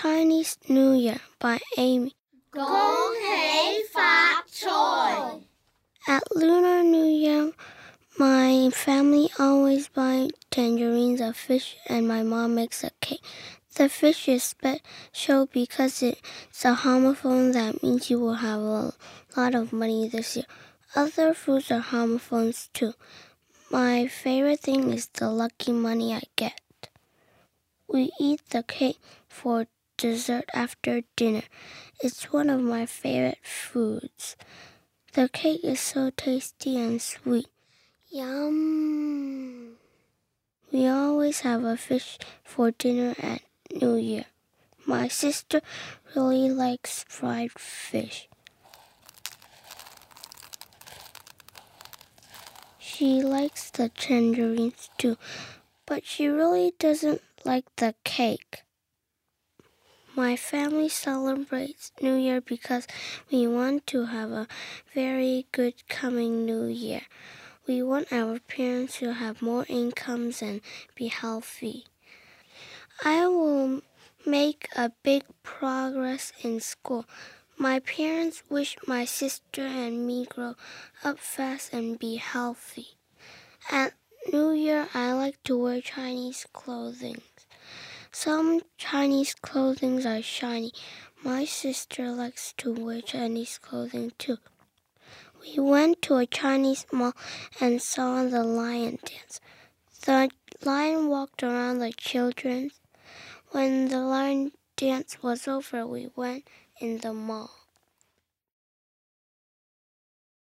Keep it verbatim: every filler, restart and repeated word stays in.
Chinese New Year by Amy. 恭喜發財! At Lunar New Year, my family always buys tangerines, a fish, and my mom makes a cake. The fish is special because it's a homophone. That means you will have a lot of money this year. Other fruits are homophones too. My favorite thing is the lucky money I get. We eat the cake for dessert after dinner. It's one of my favorite foods. The cake is so tasty and sweet. Yum! We always have a fish for dinner at New Year. My sister really likes fried fish. She likes the tangerines too, but she really doesn't like the cake. My family celebrates New Year because we want to have a very good coming New Year. We want our parents to have more incomes and be healthy. I will make a big progress in school. My parents wish my sister and me grow up fast and be healthy. At New Year, I like to wear Chinese clothing. Some Chinese clothing are shiny. My sister likes to wear Chinese clothing too. We went to a Chinese mall and saw the lion dance. The lion walked around the children. When the lion dance was over, we went in the mall.